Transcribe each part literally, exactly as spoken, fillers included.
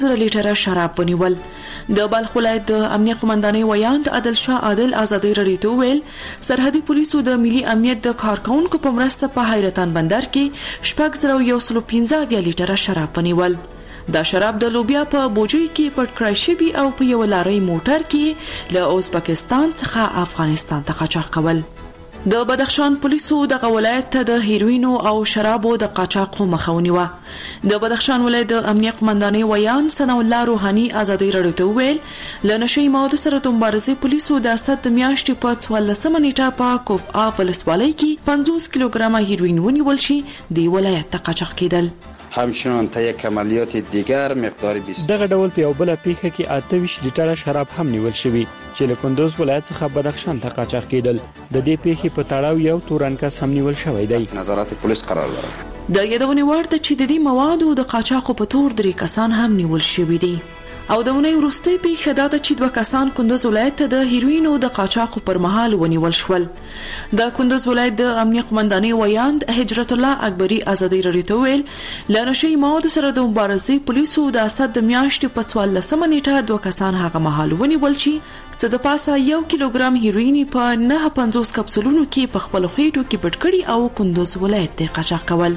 زره لیټره شراب ونیول. د بلخ ولایت د امنیه قومندانۍ ویاند عادل شاه عادل ازادي رادیو ته ویل سرحدي پولیسو د ملي امنیت د کارکونکو په مرسته په حیرتان بندر کې شپږ زره یو سل پنځه اویا لیټره شراب ونیول. دا شراب د لوبیا په بوجوي کې پټ کړای شوي او په یو لارۍ موټر کې له ازبکستان څخه افغانستان ته قاچاق کول. د بدخشان پولیسو د ولایت ته د هیروینو او شرابو د قاچاق مخه ونیوه. د بدخشان ولایت د امنیه قومندانۍ ویان ثنا الله روحاني ازادي رادیو ته ویل له نشي موادو سره د مبارزې پولیسو د اسد میاشتې په څوارلسمه نیټه په کوفآ ولسوالۍ کې پنځوس کیلوګرامه هیروین ونیول شي د ولایت ته قاچاق کېدل. همچنان تا یک عملیات دیگر مقدار بیست دغه ډول په یو بل پیښه کې اته ویشت لیټره شراب هم نیول شوی چې له کندوز ولایت څخه بدخشان ته قاچاق کېدل. د دې پیښې په تړاو یو تورنکس هم نیول شوی دی. نظارت پولیس قرار لري. د یادونې وړ ده چې د دې موادو د قاچاقو په تور درې کسان هم نیول شوي دي. او د ونې وروستۍ پیښه دا ده چې دوه کسان کندوز ولایت ته د هیروینو د قاچاقو پر مهال ونیول شول. د کندوز ولایت د امنیه قومندانۍ ویاند هجرت الله اکبري ازادي رادیو ته ویل له نشي موادو سره د مبارزې پولیسو د اسد د میاشتې په څوارلسمه نیټه دوه کسان هغه مهال ونیول شي چې د پاسه یو کیلوګرام هیروین په نه پنځوس کپسولونو کې په خپل خېټو کې پټ کړي او کندوز ولایت ته قاچاق کول.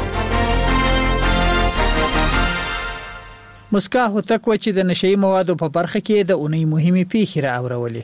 مسکا هوتک و چې د نشئی موادو په برخه کې د اونۍ مهمه پیښه را اورولې.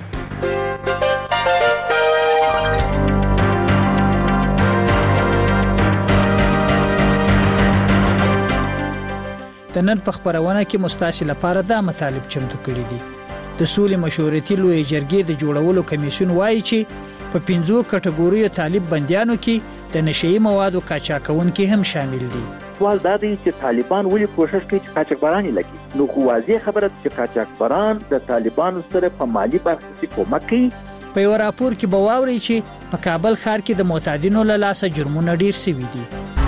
د نن په خبرونه کې مستعصل لپاره دا مطالب چمتو کړی دي. د سولې مشورتي لوی جرګې د جوړولو کمیسیون وایي چې په پنځو کټګوریو طالب بندیانو کې د نشئی موادو قاچاقونکي هم شامل دي. سوال دا دی چې طالبان ولې کوشش کوي چې قاچاقبران لګي؟ نو خو واضح خبره چې قاچاقبران د طالبانو سره په مالی برخه کې کومک کوي. په یو راپور کې به واوري چې په کابل ښار کې د معتادینو له لاسه جرمونه ډیر شوي دي.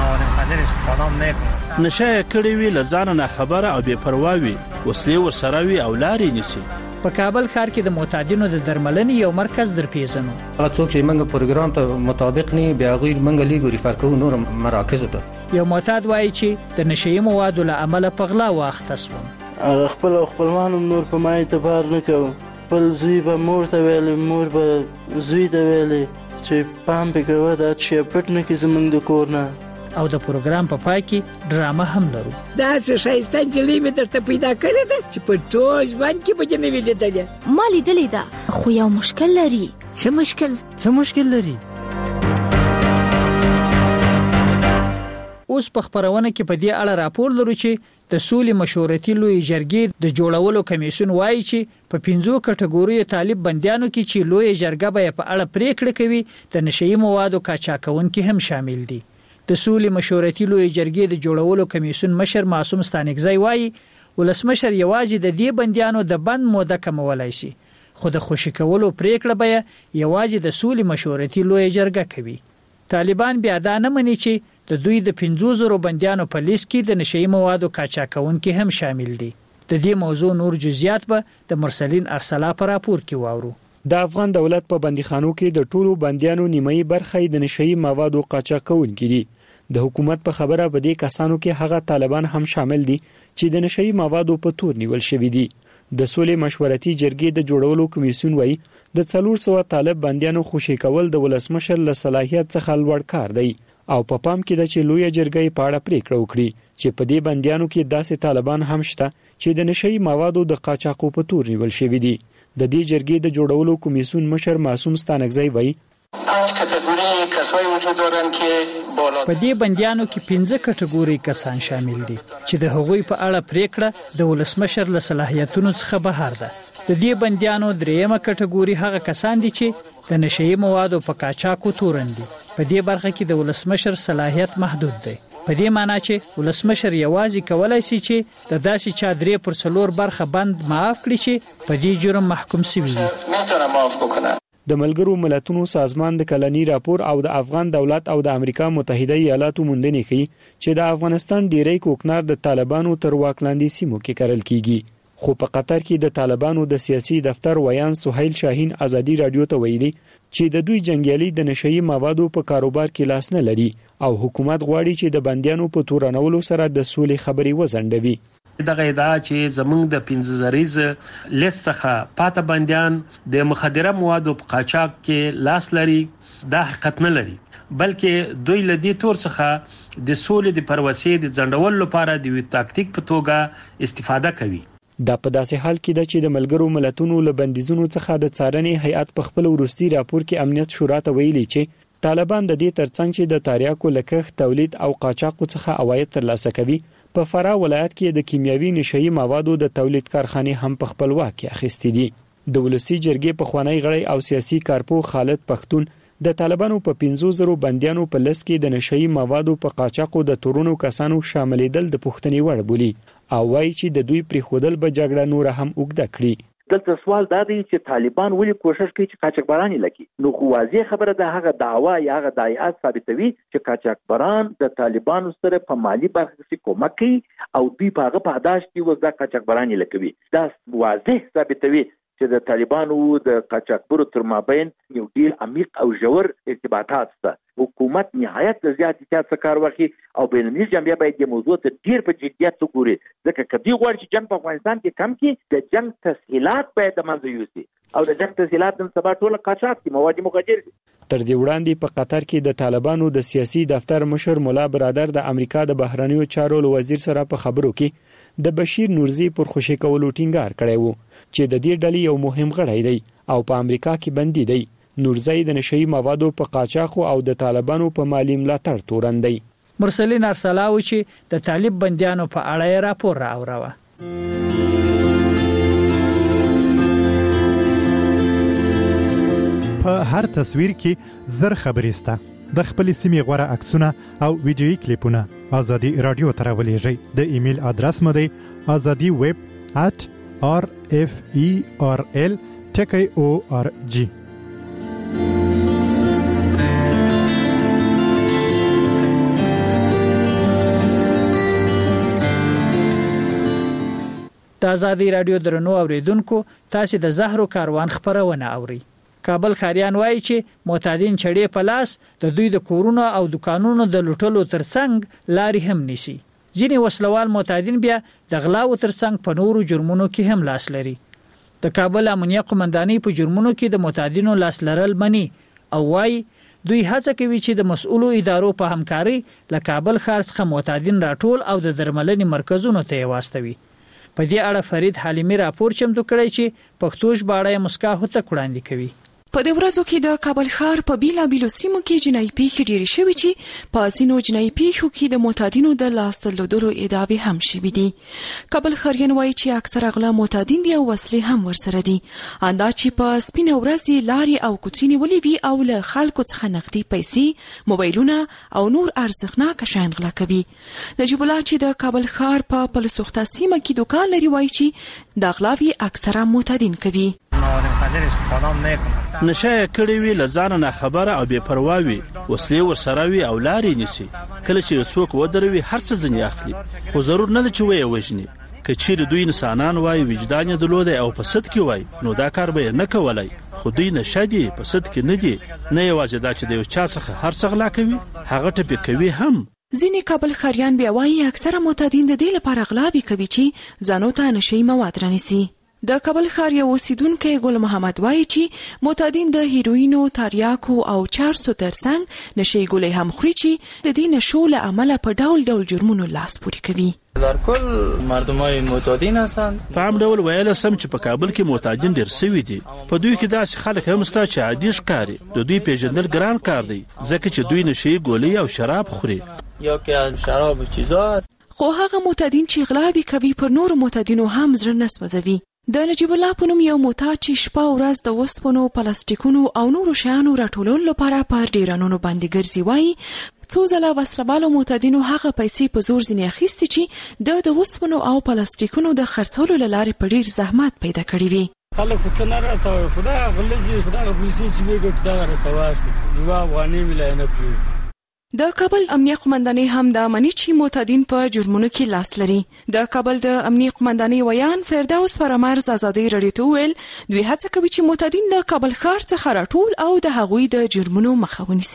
نشه کړي وی لزان نه خبره او بے پروا وي وسلې ورسره وي او لارې نشي. په کابل ښار کې د معتادینو د درملنې یو مرکز در پیژنو. هغه څوک چې موږ پروګرام ته مطابق نه بیا غیر موږ لیګو ریفر کوو نور مراکز ته. یو معتاد وایي چې د نشئی موادو له امله په غلا واخته سوم. هغه خپل خپلوان نور په ما اعتبار نه کوي. خپل زوی به مور ته ویل مور به زوی ته ویل چې پام به کوه دا چې پټ نه کې زمونږ د کور نه. او د پروګرام په پای کې ډرامه هم لرو. دا څه شایسته جلی مې درته پیدا کړې ده چې په ټول ژوند کې به جنې ویلې ما لیدلې ده خو یو مشکل لري. څه مشکل؟ څه مشکل لري؟ اوس په خبرونه کې په دې اړه راپور لرو چې د سولې مشورتي لوی جرګې د جوړولو کمیسیون وایي چې په پنځو کټګوریو طالب بندیانو کې چې لوی جرګه به په اړه پریکړه کوي د نشئی موادو قاچاقونکي هم شامل دي. د سولې مشورتي لوی جرګې د جوړولو کمیسیون مشر معصوم ستانکزی وایي ولسمشر یوازې د دې بندیانو د بند موده کمولای شي خو د خوشی کولو پریکړه به یوازې د سولې مشورتي لوی جرګه کوي. طالبان بیا دا نه مني چې د دوی د پنځو زرو بندیانو په لیست کې د نشئی موادو قاچاقونکي هم شامل دي. د دې موضوع نور جزئیات به د مرسلین ارسلا په راپور کې واورو. د افغان دولت په بندیخانو کې د ټولو بندیانو نیمایي برخه د نشئی موادو قاچاقونکي دي. د حکومت په خبره په دې کسانو کې هغه طالبان هم شامل دي چې د نشئی موادو په تور نیول شوي دي. د سولې مشورتي جرګې د جوړولو کمیسیون وایي د څلور سوه طالب بندیانو خوشي کول د ولسمشر له صلاحیت څخه لوړ کار دی او په پا پام کې د چې لوی جرګې په اړه پریکړه وکړي چې په دې بندیانو کې داسې طالبان هم شته چې د نشئی موادو د قاچاقو په تور نیول شوي دي. د دې جرګې د جوړولو کمیسیون مشر معصوم ستانکزی وایي پنج کټګوري کسای وجود دارن که بالا په دې بندیانو کې پنځه کټګوري کسان شامل دي چې د هغوی په اړه پریکړه د ولسمشر له صلاحیتونو څخه بهر ده. د دې بندیانو دریمه کټګوري هغه کسان دي چې د نشئی موادو په قاچاقو تورن دي. په دې برخه کې د ولسمشر صلاحیت محدود دی. په دې معنی چې ولسمشر یوازې کولای شي چې د داسې چا درې پر څلور برخه بند معاف کړي چې په دې جرم محکوم شوي وي. میتونه معاف وکړي. د ملګرو ملتونو سازمان د کلنی راپور او د افغان دولت او د امریکا متحده ایالاتو موندنې ښيي چې د افغانستان ډیری کوکنار د طالبانو تر واک لاندې سیمو کې کرل کیږي. خو په قطر کې د طالبانو د سیاسي دفتر ویان سهیل شاهین ازادي رادیو ته ویلي چې د دوی جنگیالي د نشئی موادو په کاروبار کې لاس نه لري او حکومت غواړي چې د بندیانو په تورنولو سره د سولې خبري وزندوي. دغه ادعا چې زمونږ د پنځه زریز لیست څخه پاته بندیان د مخدره موادو په قاچاق کې لاس لري دا حقیقت نه لري، بلکې دوی له دې تور څخه د سولې د پروسې د ځنډولو لپاره د یو تاکتیک په توګه استفاده کوي. دا په داسې حال کې ده چې د ملګرو ملتونو له بندیزونو څخه د څارنې هیئت په خپل وروستي راپور کې امنیت شورا ته ویلي چې طالبان د دې ترڅنګ چې د تاریاکو لکښت تولید او قاچاقو څخه عواید ترلاسه کوي، په فراه ولایت کې د کیمیاوي نشهیي موادو د تولید کارخانې هم په خپل واک کې اخیستې دي. د ولسی جرګې پخوانی غړی او سیاسي کارپو خالد پښتون د طالبانو په پنځو زرو بندیانو په لس کې د نشهیي موادو په قاچاقو د تورونو کسانو شاملېدل د پوښتنې وړ بولي او وایي چې د دوی پریښودل به جګړه نور هم اوږده کړي. دلته سوال دا دی چې طالبان ولې کوشش کوي چې قاچاقبران لکي؟ نو خو واضح خبره ده هغه دعوا یا هغه دعایات ثابتوي چې قاچاقبران د طالبانو سره په مالی برخه کې کومک کوي او دوی په هغه پاداش کې وزدا قاچاقبران لکوي. دا واضح ثابتوي چې د طالبانو د قاچاقبرو تر مابین یو ډیر عمیق او ژور ارتباطات شته. حکومت نهایت د زیات احتیاط څخه کار واخلي او بینالمللي جامعه باید د موضوع ته ډیر په جدیت وګوري، ځکه کدی غواړي چې جنگ په افغانستان کې کم کړي د جنگ تسهیلات باید د منځه یوسي او د جنگ تسهیلات نن سبا ټول قاچاق دي، مواد مخدر دي. تر دې وړاندې په قطر کې د طالبانو د سیاسي دفتر مشر مولا برادر د امریکا د بهرنیو چارو وزیر سره په خبرو کې د بشیر نورزي پر خوشی کولو ټینګار کړی وو چې د دې ډلې یو مهم غړی دی او په امریکا کې بندي دی. نورزي د نشهیي موادو په قاچاقو او د طالبانو په مالی ملاتړ تورن دی. مرسلین ارسلاوي چې د طالب بندیانو په اړه راپور راوړو. په هر تصویر کې زر خبرې سته. د خپل سیمې غوړه عکسونه او ویډیويي کلیپونه ازادي رادیو ته راولېږئ. د ایمیل ادرس مو دی azadi web at r f e r l ټکی او ار جی. د ازادي رادیو درنو اوریدونکو، تاسو د زهرو کاروان خبرونه اوري. کابل خاریان وایي چې معتادین چړې په لاس د دوی د کورونو او دکانونو د لوټلو ترڅنګ لاري هم نیسي. ځینې وسلوال معتادین بیا د غلاو ترڅنګ په نورو جرمونو کې هم لاس لري. د کابل امنیه قومندانۍ په جرمونو کې د معتادینو لاس لرل مني او وایي دوی هڅه کوي چې د مسؤلو ادارو په همکاري له کابل ښار څخه معتادین راټول او د درملنې مرکزونو ته واستوي. په دې اړه فرید حلیمی راپور چمتو کړی چې پښتو ژباړه مسکا هوته وړاندې کوي. په دې ورځو کې د کابل ښار په بیلا بیلو سیمو کې جنایي پیښې ډېرې شوې چې په ځینو جنایي پیښو کې د معتادینو د لاس درلودلو ادعاوې هم شوې دي. کابل ښاریان وایي چې اکثره غلا معتادین دي او وسلې هم ورسره دي. اندا چې په سپینه ورځ لارې او کوڅې نیولې وي او له خلکو څخه نقدي پیسې، موبایلونه او نور ارزښتناک شیان غلا کوي. نجیب الله چې د کابل ښار په پلسوخته سیمه کې دکان لري وایي چې د غلاوي اکثره معتادین کوي. نشه کړي وی لزان نه خبره او بے پروا وي، وسلې ورسره وي او لارې نیسي. کله چې څوک ودروي هر څه ځنی اخلي، خو ضرور نه چې وي وژني. که چیرې دوی انسانان وای، وجدان یې درلودای او په صد کې وای، نو دا کار به نه کولای. خو دوی نشه دي، په صد کې نه دي. نه یوازې دا چې د یو چا څخه هر څه غلا کوي، هغه ټپي کوي هم. ځینې کابل ښاریان بیا وایي اکثره معتادین د دې لپاره غلاوي کوي چې ځانو ته نشهیي مواد رانیسي. د کابل ښار یو اوسیدونکی ګل محمد وایي چې معتادین د هیروینو، تریاکو او چارسو ترڅنګ نشهیي ګولۍ هم خوري چې د دې نشو له امله په ډول ډول جرمونو لاس پورې کوي. در کل مردمای معتادین هستند. په عام ډول ویل سم چې په کابل کې معتادین ډیر سوي دي. په دوی کې داسې خلک هم شته چې عادي ښکاري. د دوی پیژندل ګران کار دی ځکه چې دوی نشهیي ګولۍ او شراب خوري یا که از شراب و چیزا. خو هغه معتادین چې غلاوي کوي پر نور معتادینو هم زړه نه سوځوي. د نجیب الله په نوم یو معتاد چې شپه او ورځ د وسپنو، پلاستیکونو او نورو شیانو راټولولو لپاره په ډیرانونو باندې ګرځي وایي څو ځله وسلوالو معتادینو هغه پیسې په زور ځینې اخیستې چې د د وسپنو او پلاستیکونو د خرڅولو له لارې په ډیر زحمت پیدا کړي وي. خلک څه نه راته خدا غلجي خدا پیسې چې وګټ دا رسواش یو افغاني ویلای نه پی. د کابل امنیه قومندانۍ هم د امني چې معتادین په جرمونو کې لاس لري. د کابل د امنیه قومندانۍ ویان فردوس فرامرز ازادي رادیو ته ویل دوی هڅه کوي چې معتادین د کابل ښار څخه راټول او د هغوی د جرمونو مخه ونیسي.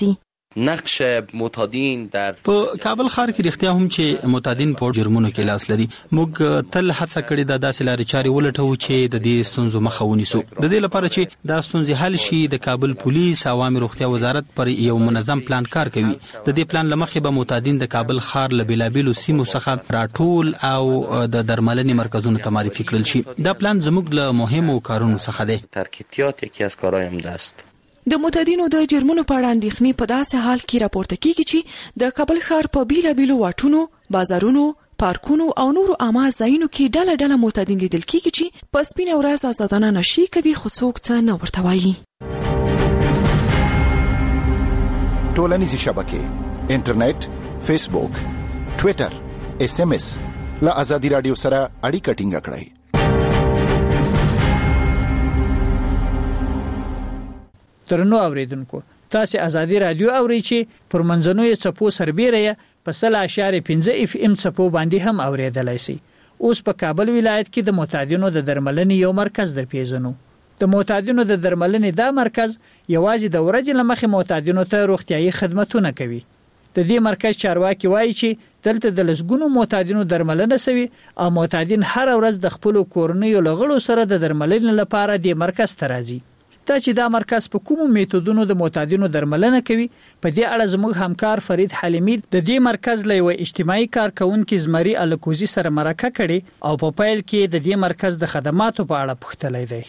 نقش معتادین در په کابل ښار کې رښتیا هم چې معتادین په جرمونو کې لاس لري. موږ تل هڅه کړې ده داسې لارې چارې ولټو چې د دې ستونزو مخه ونیسو. د دې لپاره چې دا ستونزې حل شي د کابل پولیس او عامه روغتیا وزارت پر یو منظم پلان کار کوي. د دې پلان لمخې به معتادین د کابل ښار له بیلابیلو سیمو څخه راټول او د درملنې مرکزونو ته معرفي کړل شي. دا پلان زموږ له مهمو کارونو څخه دی. ترکیبات یکی از کارهای عمده است. د معتادینو د جرمونو په اړه اندېښنې په داسې حال کې راپورته کیږي چې د کابل ښار په بیلابیلو واټونو، بازارونو، پارکونو او نورو عامه ځایونو کې ډله ډله معتادین لیدل کیږي چې په سپینه ورځ آزادانه نشي کوي، خو څوک څه نه ورته وایي. ټولنیزې شبکې، انټرنیټ، فیسبوک، ټوئیټر، ایس ام ایس له ازادي رادیو سره اړیکه ټینګه کړئ. درنو اوریدونکو، تاسو ازادي رادیو اورئ چې پر منځنوي چپو سربېره په سل اشاریه پنځه اف ام چپو باندې هم اوریدلای شي. اوس په کابل ولایت کې د معتادینو د درملنې یو مرکز در پیژنو. د معتادینو د درملنې دا مرکز یوازې د ورځې لمخې معتادینو ته روغتيایي خدماتونه کوي. د دې مرکز چارواکي وایي چې دلته د لسګونو معتادینو درملنه شوي او معتادین هر ورځ د خپل کورنیو لغړو سره د درملنې لپاره د مرکز ته راځي. تا چې دا مرکز په کومو میتودونو د معتادینو درملنه کوي، په دې اړه زموږ همکار فرید حلیمی د دې مرکز له یو اجتماعي کارکونکو زمری الکوزي سره مرکه کړي او په پیل کې د دې مرکز د خدماتو په اړه پوښتلی دی.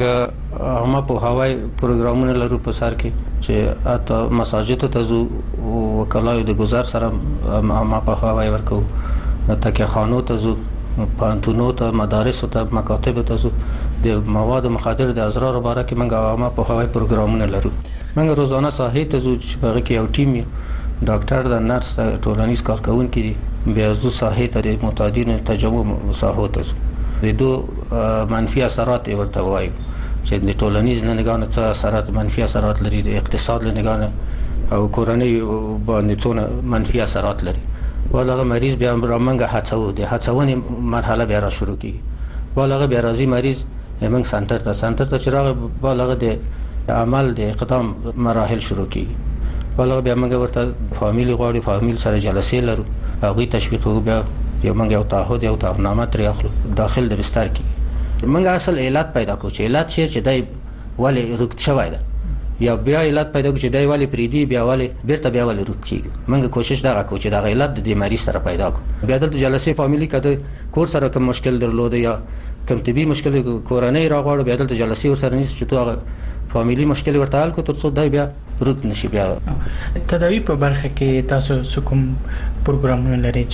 موږ هم په هوای پروګرامونه لرو په سر کې چې اته مساجد ته ځو او وکلای د گزار سره ما په هوای ورکو، تکه خانو ته ځو، پانتونو ته، مدارس ته، مکاتب ته ځو. د مواد مخدر د ازرار باره کې موږ عامه په هوای پروګرامونه لرو. موږ روزانه ساحې ته ځو چې هغه کې یو ټیم ډاکټر د نرس ټولنیز کارکونکي بیا زو ساحې ته د معتادینو تجربه ساحو ته ځو. د دو منفي اثرات ورته وایي چې د ټولنیز نه نگاه څه اثرات منفي اثرات لري، د اقتصاد له نگاه او کورنۍ باندې څونه منفي اثرات لري. ولغه مریض بیا موږ هڅو د هڅونې مرحله بیا را شروع کیږي. ولغه بیا راځي مریض موږ سنټر ته سنټر ته چراغ بالغه د عمل د اقدام مراحل شروع کیږي. بالغه بیا موږ ورته فامیلی غواړي، فامیل سره جلسې لرو، هغه تشویق وو، بیا یو موږ یو تعهد یو تعهدنامه ترې اخلو داخل د بستر کې. موږ اصل علت پیدا کوو چې علت شي چې دای ولی رکت شوی ده، یا بیا علت پیدا کوو چې دای ولی پریدي، بیا ولی بیرته بیا ولی رکت کیږي. موږ کوشش دا کوو چې دا علت د مریض سره پیدا کوو. بیا د جلسې فامیلی کده کور سره کوم مشکل درلوده یا کوم طبي مشکل کورنۍ راغواړو، بیا د جلسې ور سره نیس چې تو هغه فامیلی مشکل ورته حل کو تر څو دای بیا رکت نشي. بیا تداوی په برخه کې تاسو کوم پروګرامونه لري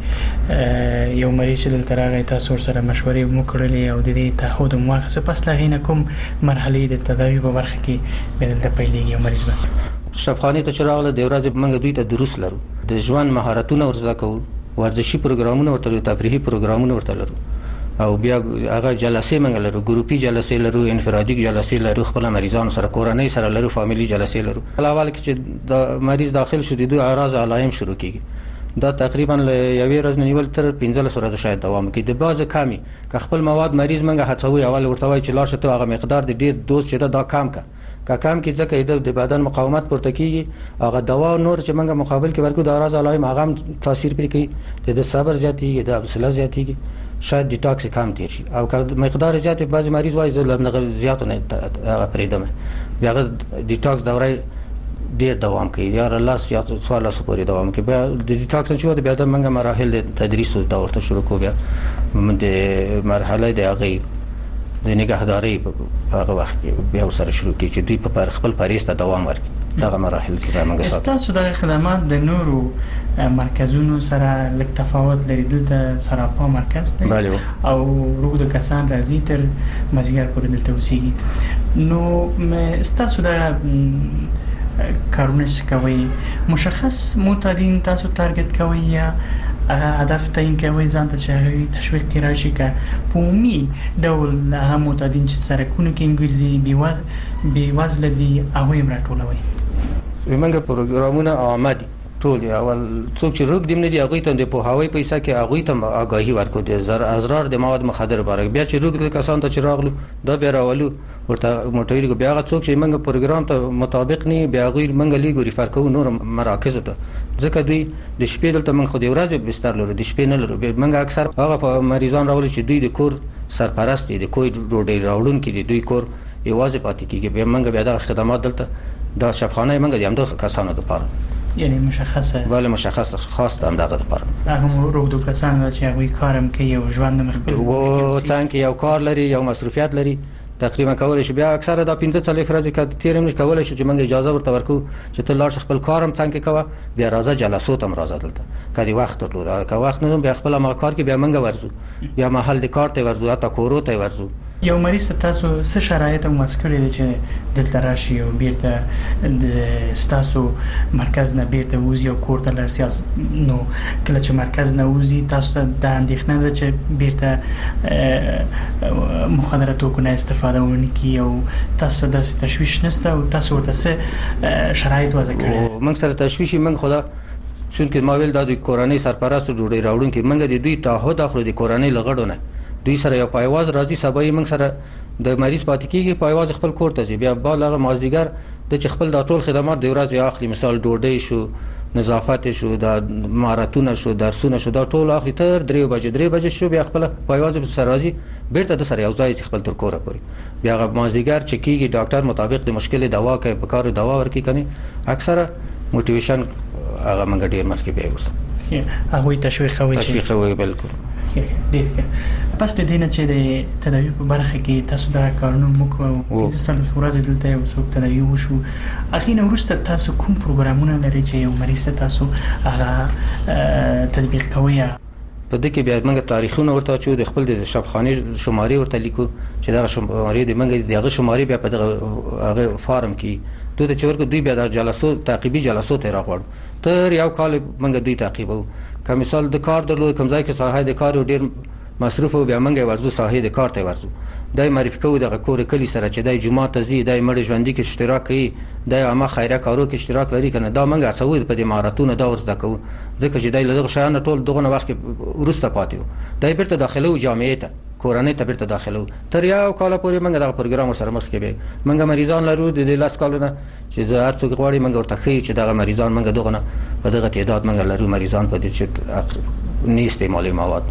چې یو مریض دلته راغی تاسو سره مشورې مو کړلې او د دې تعهد مو واخیسته، پس لا غینه کوم مرحله د تداوی په برخه کې بدلته پیلېږي یو مریض به شفاخانه ته چراغله د ورځې موږ دوی ته دروس لرو، د ژوند مهارتونه ورزده کوو، ورزشي پروګرامونه ورته، تفریحي پروګرامونه ورته لرو، او بیا هغه جلسې موږ لرو، ګروپي جلسې لرو، انفرادي جلسې لرو، خپل مریضانو سره کورنۍ سره لرو، فامیلی جلسې لرو. اول کې چې د مریض داخل شو د دوه اعراض علایم شروع کیږي. دا تقریبا یوې ورځې نیول تر پنځلس ورځې شاید دوام کوي. د باز کمی که خپل مواد مریض منګه هڅوي، اول ورته وای چې لاړ شته هغه مقدار د ډیر دوز چې دا کم کا که کم کې ځکه د بدن مقاومت پورته کیږي، هغه دوا نور چې منګه مقابل کې ورکو د اعراض علایم هغه تاثیر پرې کوي، د صبر زیاتېږي، د حوصله زیاتېږي، شاید ډیټاکس کم تیر شي. او که مقدار زیات بعضی مریض وای زلم زیات نه هغه پرېدم، بیا ډیټاکس دوره ډیر دوام کوي، یا لاس یا سوال لاس پورې دوام کوي. بیا د ډیټاکس شو د بیا د منګه مراحل د تدریس او دورته شروع کو، بیا د مرحله د هغه د نگهداري په هغه وخت بیا سره شروع کی چې دوی په خپل پاریس ته دوام ورکړي. دغه مراحل کې به موږ ساتو. تاسو د خدمات د نورو مرکزونو سره لږ تفاوت لري. دلته سراپا مرکز دی او روغ کسان راځي تر مزګر پورې دلته اوسېږي. نو تاسو د کارونه کوي مشخص معتادین تاسو تارګت کوي یا هدف تعیین کوي ځان ته چې تشویق کې راشي که په عمومي ډول هغه معتادین چې سرکونه کې ګرځي بې وزله دي هغوی هم راټولوي؟ موږ پروګرامونه عامه دي، ټول اول څوک چې روغ دیم نه دی هغه ته د پوهاوی پیسې کې هغه ته آگاهی ورکو دي زر ازرار د مواد مخدر بارک بیا چې روغ کسان ته چې راغلو دا بیا راولو ورته موټری بیا هغه څوک چې موږ پروګرام ته مطابق نه بیا غیر موږ لیګو ریفر کوو نور مراکز ته ځکه دوی د شپې دلته موږ خو د ورځې بستر لرو د شپې نه لرو موږ اکثر هغه مریضان راولي چې دوی د کور سرپرست دي د کوی روډي راوړون کې دي دوی کور یوازې پاتې کیږي بیا موږ بیا د خدمات دلته دا شفخانه موږ د همدغه کسانو لپاره یعنی مشخصه بله مشخصه خاص د همدغه لپاره هغه روغدو کسان چې هغوی کارم کوي او ژوند مخبل و څنګه یو کار لري یو مصروفیت لري تقریبا کولای شي بیا اکثره دا پنځه څلوېښت ورځې کې تیرم نه کولای شي چې موږ اجازه ورته ورکو چې ته لاړ خپل کارم څنګه کوه بیا راځه جلسو ته راځه دلته کدي وخت ورلو که وخت نه بیا خپل ما کار کې بیا موږ ورزو یا محل د کار ته ورزو یا کورو ته ورزو یو مریض تاسو څه شرایط او مسکړې دي چې دلته راشي او بیرته د تاسو مرکز نه بیرته وځي او کور ته لرسي نو کله چې مرکز نه وځي تاسو د اندېښنه ده چې بیرته مخدره توکو نه استفاده ونکړي او تاسو د تشویش نشته او تاسو ورته څه شرایط وضع کړی موږ سره تشویش موږ خدا چونکه ما ویل د کورنۍ سرپرست ډوډۍ راوړون کې موږ د دوی تعهد اخلو د کورنۍ لغړونه دوی سره یو پایواز راځي سبا یې موږ سره د مریض پاتې کیږي پایواز خپل کور ته ځي بیا بالغ مازیګر د خپل د ټول خدمات د ورځې اخلي مثال ډوډۍ شو نظافت شو د مهارتونه شو درسونه شو دا ټول اخلي تر درې بجې درې بجې شو بیا خپل پایواز به سره راځي بیرته د سره یو ځای خپل تر کوره پوري بیا غو مازیګر چې کیږي ډاکټر مطابق د مشکل دوا کوي په کار دوا ورکي کني اکثره موټیویشن هغه موږ ډیر مخکې به اوسه هغه تشویق کوي تشویق کوي بالکل ډیر ښه پس د دینه چې د تداوی په برخه کې تاسو دا کارونه وکړو او ځل ورځ دلته یو څوک تداوی وشو اخینه ورسته تاسو کوم پروګرامونه لري چې یو مریض تاسو هغه تطبیق کوي په دې کې بیا موږ تاریخونه ورته چې د خپل د شفخانه شماري ورته لیکو چې دا شماري د موږ دغه شماري بیا په دغه هغه فارم کې دوی ته چورګ دوی بیا د جلسو تعقیبي جلسو ته راغړ تر یو کال موږ دوی تعقیبو که مثال د کار درلود کوم ځای کې ساحه د کار ډیر مصروف او بیا موږ ورزو ساحه د کار ته ورزو دای معرفي کوو د کور کلی سره چې دای جمعه ته زی دای مړ ژوندۍ کې اشتراک کوي دای عامه خیره کارو کې اشتراک لري کنه دا موږ هڅو په دې مهارتونو دا ورزده کوو ځکه چې دای له شیانو ټول دغه وخت ورسته پاتې دای بیرته داخله او جامعه ته کورنۍ ته بیرته داخله تر یو کال پورې موږ دا پروګرام سره مخ کې به موږ مریضان لرو د لاس کالونه چې زه هر څوک غواړي موږ ورته خي چې دغه مریضان موږ دغه په دغه تعداد موږ لرو مریضان په دې چې نه استعمالي مواد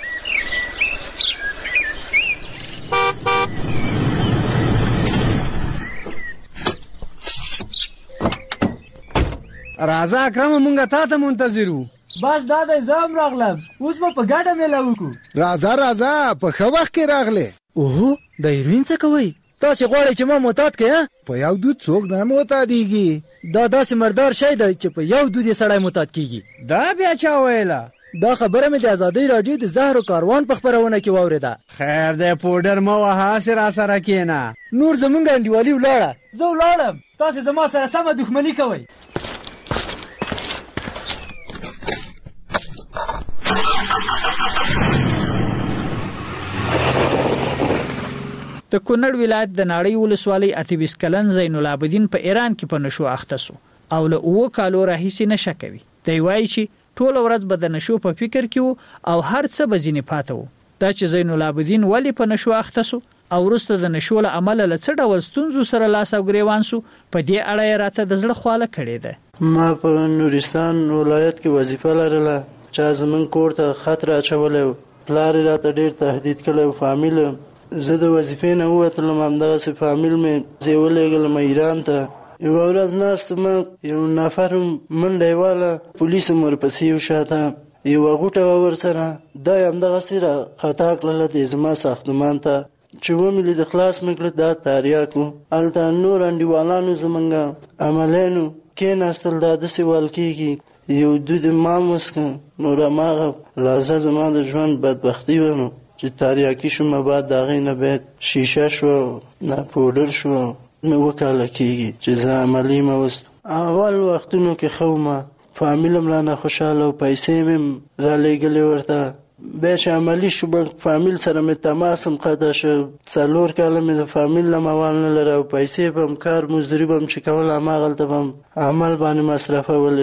راځه اکرم مونږه تا ته منتظرو بس دا د زم راغلم اوس په ګډه مې لاوکو راځه راځه په خو وخت کې راغله اوه د هیروین څه کوي تاسو غواړئ چې ما معتاد کړئ په یو دود څوک نه معتادیږي دا داسې مردار شی دی چې په یو دود یې سړی معتاد کیږي دا بیا چا ویله دا خبره مې د ازادۍ راډیو د زهر او کاروان په خبرونه کې واوریده خیر دی پودر مو وها سره سره کینا نور زمونږ انډیوالي ولاړه زه ولاړم تاسو زما سره سمه دښمنی کوئ د کونړ ولایت د ناړۍ ولسوالۍ اتویس کلن زین العابدین په ایران کې په نشو اخته سو او له اوه کالو راهیسې نشه کوي دی وایي چې ټول ورځ به د نشو په فکر کې او هر څه به ځینې پاته وو دا چې زین العابدین ولی په نشو اخته سو او وروسته د نشو له امله له څه ډول ستونزو سره لاس او ګریوان سو په دې اړه یې راته د زړه خواله کړې ده ما په نورستان ولایت کې وظیفه لرله چې زمون کور ته خطر اچولی پلار یې راته ډېر تهدید کړی و فامیل زه د وظیفې نه ووتلم همدغسې فامیل مې زه یې ولېږلم ایران ته یوه ورځ ناستم یو نفر منډه یې واله پولیس هم ورپسې و شاته یوه غوټه وه ورسره دا یې همدغسې را خطا کړله د زما ساختمان ته چې ومې لید خلاص مې کړه دا تاریاک و هلته نور انډیوالانو زمونږ عملیانو کېناستل دا داسې ویل کېږي یو دود ما وڅښه نو هماغه لحظه زما د ژوند بدبختي وه نو چې تاریاکي شومه بعد د هغې نه بیا شیشه شوه نه پوډر شوه مې اووه کاله کېږي چې زه عملي مه وستم اول وختونو کې ښه ومه فامیل هم رانه خوشحاله او پیسې مې هم رالیږلې ورته بیا چې عملي شو به فامیل سره مې تماس هم قطع شو څلور کاله مې د فامیل نه موال نه لره او پیسې به هم کار مزدوري به هم چې کوله هماغلته به هم عمل باندې مصرفولې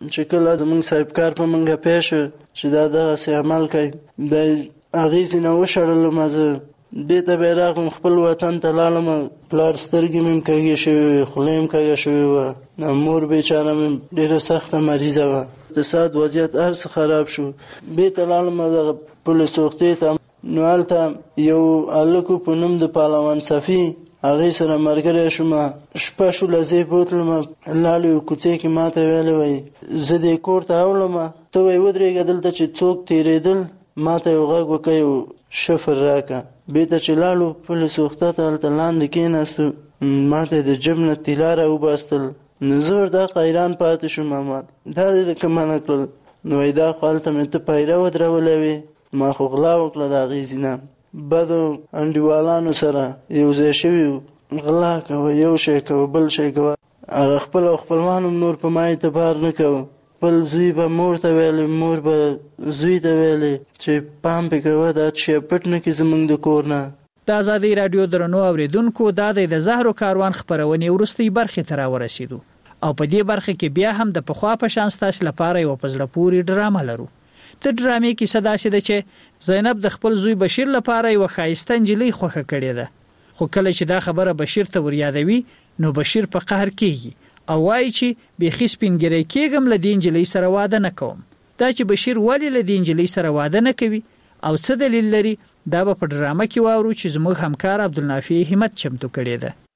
چې کله زمونږ صاحبکار په منګه پیښ چې دا دغسې عمل کوي د هغې ځینه وشړلم زه دې ته بیا راغلم خپل وطن ته لاړم پلار سترګې مې کږې شوې وې خوله مې کږه شوې وه مور بیچاره مې ډېره سخته مریضه وه اقتصاد وضعیت هر څه خراب شو بېرته لاړم دغه پولیس روغتۍ ته نو هلته یو هلک په نوم د پهلوان صفي هغې سره ملګری شوم شپه شوله زه یې بوتلم لاړو یو کوڅې کې ما ته ویلی وی زه دې کور ته اوړم ته وی ودرېږه دلته چې څوک تېرېدل ما ته یو غږ وکړه یو شفر راکړه بېرته چې لاړو پولیس روغتیا ته هلته لاندې کېناستو ما ته د جب نه طلا راوباستل نو زه ورته حیران پاتې شوم ما دا دې د کومه نه کړل نو وایي دا خو هلته مې ته پیره ودرولی وې ما خو غلا وکړه د هغې ځینه بدو انډیوالانو سره یو ځای شوي وو غلا کوه یو شی کوه بل شی کوه هغه خپل او خپلوان هم نور په ما اعتبار نه کوه خپل زوی به مور ته ویلی مور به زوی ته ویلی چې پام پې کوه دا شی پټ نه کړي زموږ د کور نه. د ازادۍ راډیو درنو اوریدونکو دا د زهرو کاروان خپرونې وروستۍ برخې ته راورسېدو او په دې برخه کې بیا هم د پخوا په شان ستاسو لپاره یو په زړه پورې ډرامه لرو. د ډرامې کیسه داسې ده چې زینب د خپل زوی بشیر لپاره یو ښایسته نجلۍ خوښه کړې ده خو کله چې دا خبره بشیر ته وریادوي نو بشیر په قهر کېږي او وایي چې بیخي سپینګیری کېږم له دې نجلۍ سره واده نه کوم. دا چې بشیر ولې له دې نجلۍ سره واده نه کوي او څه دلیل لري دا به په ډرامه کې واورو چې زموږ همکار عبدالنافع همت چمتو کړې ده.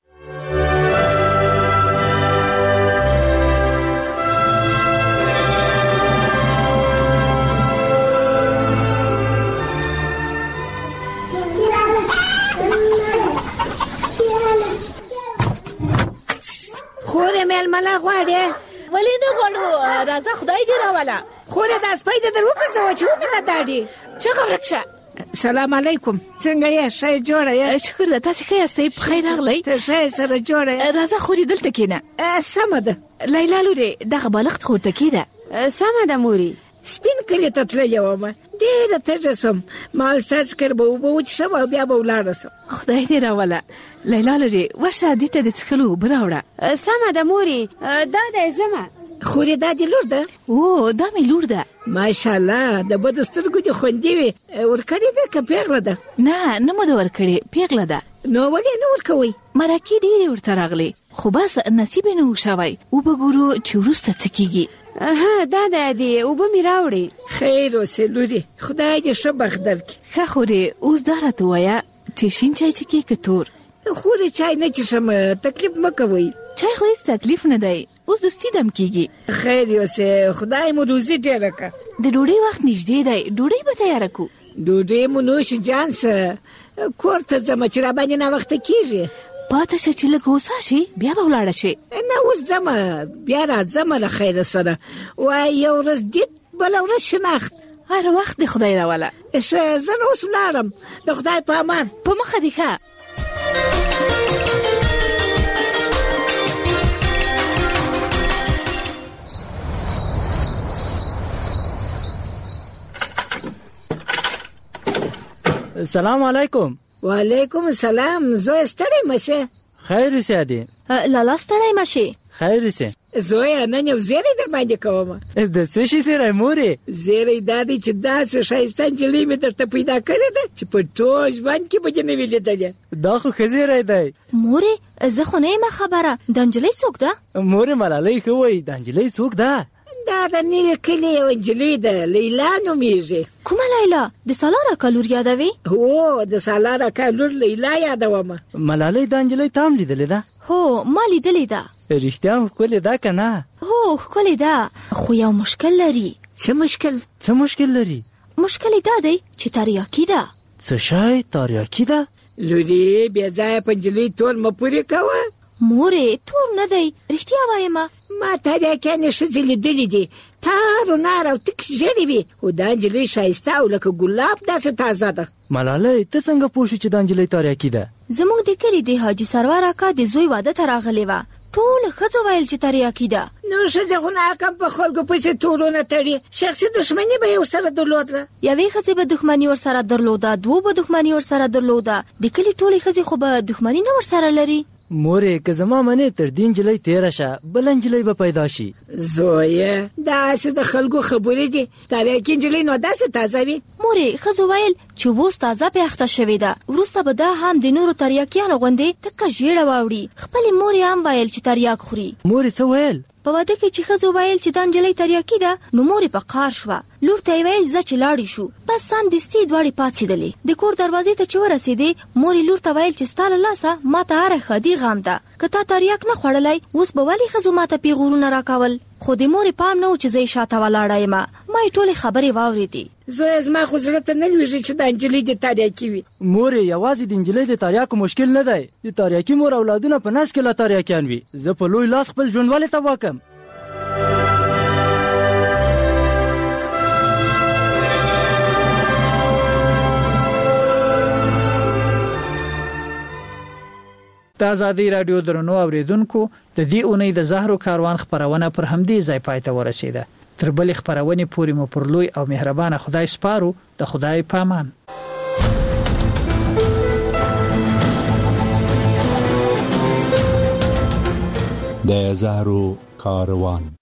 خوره مېلمنه غواړې ولې نه غواړو راځه خدای دې راوله خوره دا سپی دې در وګرځوه چې ومینه داډي چغه ورک شه. سلام علیکم څنګه یې ښه جوړه یې شکر ده تاسې ښه یاستئ په خیر راغلی ته ښه سره جوړه یې راځه خورې دلته کښېنه سمه ده لیلا لورې دغه بالښت خو ورته کېده سمه ده مورې سپین کلي ته تللې ومه ډېره تږه سوم مال ستاسې کر به اوبه وڅښم او بیا به ولاړه سم. خدای دې راوله لیلا لورې ورشه دې ته د څښلو اوبه راوړه. سمه ده مورې دا دی زمه خورې دا دې لور ده او دا مې لور ده ماشاءالله د بدو سترګو دې خوندې وي ورکړې ده که پیغله ده؟ نه نه مو ده ورکړې پیغله ده. نو ولې نه ورکوئ؟ مرکې ډېرې ورته راغلې خو بس نصیب یې نه و شوی اوبه ګورو چې وروسته څه کېږي. ها دا دی دی اوبه مې راوړې. خیر اوسې لورې خدای دې ښه بخت درکړي. ښه خورې اوس دا راته ووایه چې شین چای څښې که تور؟ خورې چای نه څښم تکلیف مه کوئ. چای خو هېڅ تکلیف نه دی اوس دوستي دم کېږي. خیر اوسې خدای مو روزي ډېره کړه. د ډوډۍ وخت نږدې دی ډوډۍ به تیاره کړو. ډوډۍ مو نوش جان سه کور ته ځمه چې راباندې ناوخته کېږي. پاته شه چې لږ هوسا شي بیا به ولاړه شي. نه اوس ځمه بیا راځمه له خیره سره وایي یو ورځ دید بله ورځ شناخت. هر وخت د خدای راوله. ښه زه نو اوس ولاړم د خدای په امان. په مخه دې ښه. سلام علیکم. وعلیکم السلام. زوی ستړی مشه؟ خیر اوسې ادې. لالا ستړی مشه؟ خیر اوسې. زوی نن یو زیری در باندې کوم. د څه شي زیری مورې؟ زیری دا دی چې داسې ښایسته نجلۍ مې درته پیدا کړې ده چې په ټول ژوند کې به دې نه وي لیدلې. دا خو ښه زیری دی. مورې زه خو نه یم خبره د نجلۍ څوک ده؟ مورې ملالۍ ښه وایي د نجلۍ څوک ده؟ دا د نوي کلي یوه نجلۍ ده لیلا نومیږي. کومه لیلا؟ د سالار اکا لور یادوي؟ هو د سالار اکا لور لیلا یادومه. ملالۍ دا نجلۍ تا هم لیدلې ده؟ هو ما لیدلې ده. رښتیا هم ښکلې ده که نه؟ هو ښکلې ده خو یو مشکل لري. څه مشکل؟ څه مشکل لري؟ مشکل یې دا دی چې تریاکي ده. څه شی تریاکي ده؟ لورې بې ځایه په نجلۍ تول مه پورې کوه. مورې تور نه دی رښتیا وایمه. ما تریاکیانې ښځې لیدلې دي تار و نار او تک ژېړې وي خو دا نجلۍ ښایسته او لکه ګلاب داسې تازه ده. ملالۍ ته څنګه پوه شو چې دا نجلۍ تریاکي ده؟ زموږ د کلي د حاجي سرور اکا د زوی واده ته راغلې وه ټولو ښځو ویل چې تریاکي ده. نو ښځې خو ناکام په خلکو پسې تورونه تړي شخصي دښمني به یې ورسره درلوده. یوې ښځې به دښمني ورسره درلوده دوو به دښمني ورسره درلوده د کلي ټولې ښځې خو به دښمني نه ورسره لري. مورې که زما منې تر دې نجلۍ تېره شه بله نجلۍ به پیدا شي. زویه داسې د خلکو خبرې دي تریاکي نجلۍ نو داسې تازه وي. مورې ښځو ویل چې اوس تازه پیاخته شوې ده وروسته به دا هم د نورو تریاکیانو غوندې تکه ژېړه واوړي. خپلې مورې هم ویل چې تریاک خوري. مورې څه ویل؟ په واده کې چې ښځو ویل چې دا نجلۍ تریاکي ده نو مورې په قهر شوه. لور ته یې ویل ځه چې لاړې شو. بس سمدستي دواړې پاڅېدلې. د کور دروازې ته چې ورسېدې مورې لور ته ویل چې ستا له لاسه ما ته هره ښادي غم ده. که تا تریاک نه خوړلی اوس به ولې ښځو ما ته پیغورونه راکول. خو د مورې پام نه و چې زه یې شاته ولاړه یم. ما یې ټولې خبرې واورېدې. زویه زما خو زړه ته نه لوېږي چې دا نجلۍ د تریاکي وي. مورې یوازې د نجلۍ د تریاکو مشکل نه دی د تریاکي مور اولادونه په نس کې لا تریاکیان وي. زه په لوی لاس خپل ژوند ولې تباه کړم. د آزادۍ راډیو درنو اوریدونکو د دې اونۍ د زهرو کاروان خبرونه پر همدې ځای پای ته ورسیده. تر بلې خبرونې پورې مو پر لوی او مهربانه خدای سپارو. د خدای پامان. د زهرو کاروان